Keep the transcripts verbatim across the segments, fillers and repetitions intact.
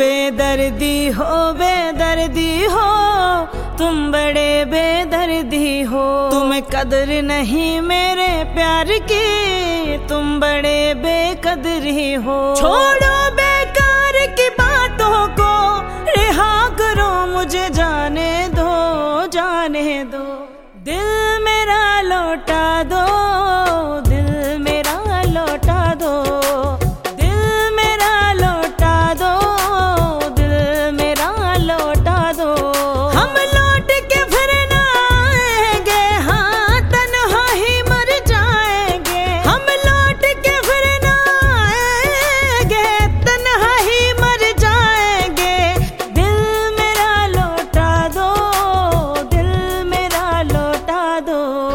बेदर्दी हो बेदर्दी हो, तुम बड़े बेदर्दी हो। तुम्हें कदर नहीं मेरे प्यार की, तुम बड़े बेकदरी हो। छोड़ो बेकार की बातों को, रिहा करो मुझे, जाने दो जाने दो। दिल मेरा लौटा दो, दिल मेरा लौटा दो, दिल मेरा लौटा दो, दिल मेरा लौटा दो। हम लौट के फिर ना आएंगे, हाँ तन्हा ही मर जाएंगे। हम लौट के फिर ना आएंगे, तन्हा ही मर जाएंगे। दिल मेरा लौटा दो, दिल मेरा लौटा दो।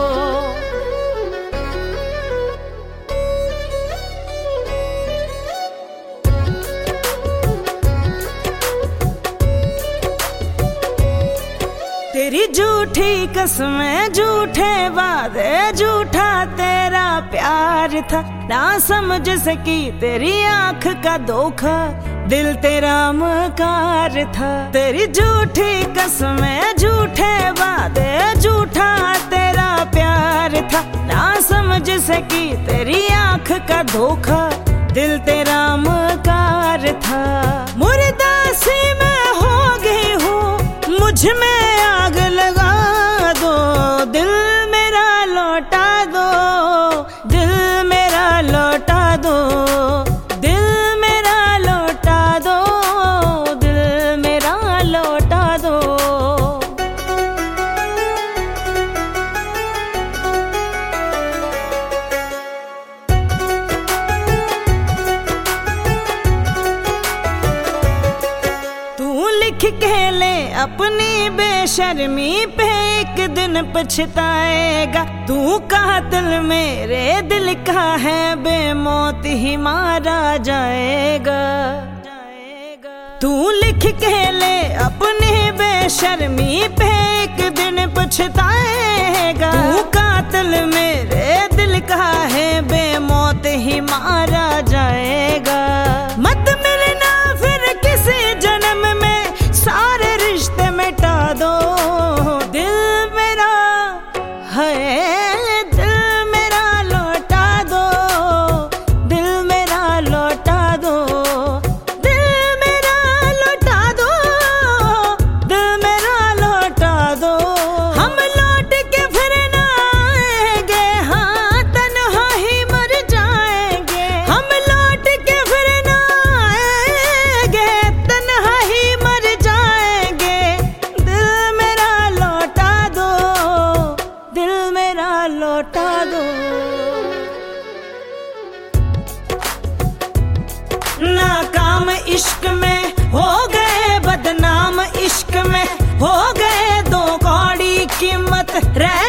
तेरी झूठी कसमें, झूठे वादे, झूठा तेरा प्यार था। ना समझ सकी तेरी आंख का धोखा, दिल तेरा मकार था। तेरी झूठी कसमें, झूठे वादे, झूठा तेरा प्यार था। ना समझ सकी तेरी आंख का धोखा, दिल तेरा मकार था। मुर्दासी में हो गई हूँ, मुझ में आग लगा दो। दिल मेरा लौटा दो, दिल मेरा लौटा दो, दिल मेरा लौटा दो, दिल मेरा लौटा दो। तू लिख के ले अपनी बेशर्मी पे, एक दिन पछताएगा। तू कातिल मेरे दिल का है, बेमौत ही मारा जाएगा। तू लिख के ले अपनी बेशर्मी पे, एक दिन पछताएगा। तू कातिल मेरे दिल का है, बेमौत ही मारा जाएगा। मत मिलना फिर किसी जन्म में, सारे रिश्ते मिटा दो। दिल मेरा है, दिल मेरा लौटा दो, दिल मेरा लौटा दो, दिल मेरा लौटा दो, दिल मेरा लौटा दो। हम लौट के फिर ना आएंगे, हाँ तन्हा ही मर जाएंगे। हम लौट के फिर ना आएंगे, तन्हा ही मर जाएंगे। दिल मेरा लौटा दो, दिल मेरा लौटा दो। नाकाम इश्क में हो गए बदनाम, इश्क में हो गए दो कौड़ी कीमत रह